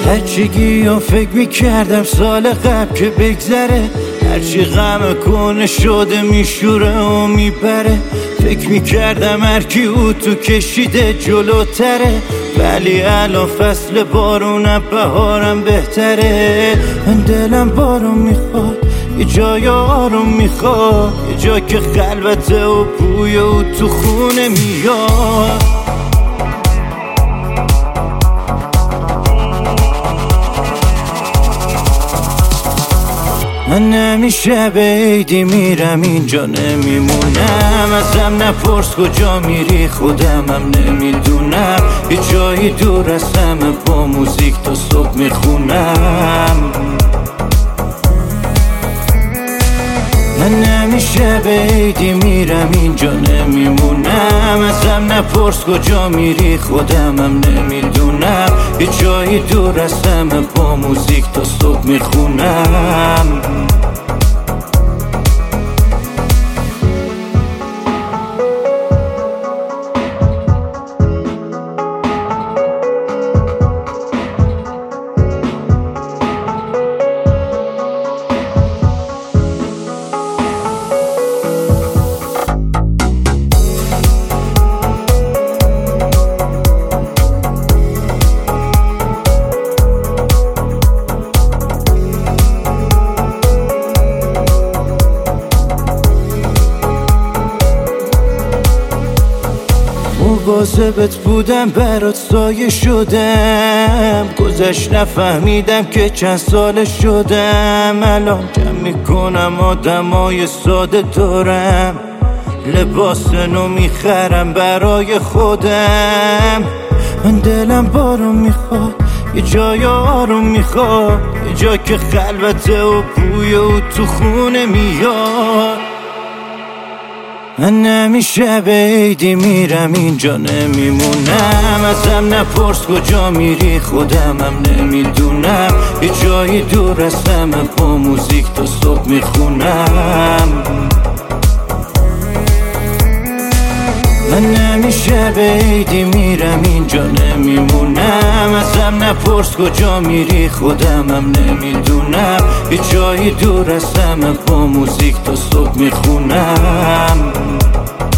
هرچی و فکر میکردم سال قبل که بگذره، هرچی غم کنه شده میشوره و میبره. فکر میکردم هرکی او تو کشیده جلوتره، ولی الان فصل بارونم بهارم بهتره. من دلم بارون میخواد، یه جای آروم میخواد، یه جا که خلوته و بوی او تو خونه میاد. من همیشه به عیدی میرم اینجا نمیمونم، ازم نپرس کجا میری خودمم نمیدونم. یه جایی دور از همه با موزیک تا صبح میخونم. من همیشه به عیدی میرم اینجا نمیمونم، ازم نپرس کجا میری خودمم نمیدونم. یه جایی دور از همه با موزیک تا صبح میخونم. مواظبت بودم برات سایه شدم، گذشت نفهمیدم که چند سال شدم. الان جمع میکنم آدمای ساده دارم، لباس نو میخرم برای خودم. من دلم بارون میخواد، یه جای آروم میخواد، یه جا که خلوته و بوی او تو خونه میاد. من همیشه به عیدی میرم اینجا نمیمونم، ازم نپرس کجا میری خودمم نمیدونم. یه جایی دور از همه با موزیک تا صبح میخونم. من همیشه به عیدی میرم اینجا نمیمونم، ازم نپرس کجا میری خودمم نمیدونم. یه جایی دور از همه با موزیک تا صبح میخونم.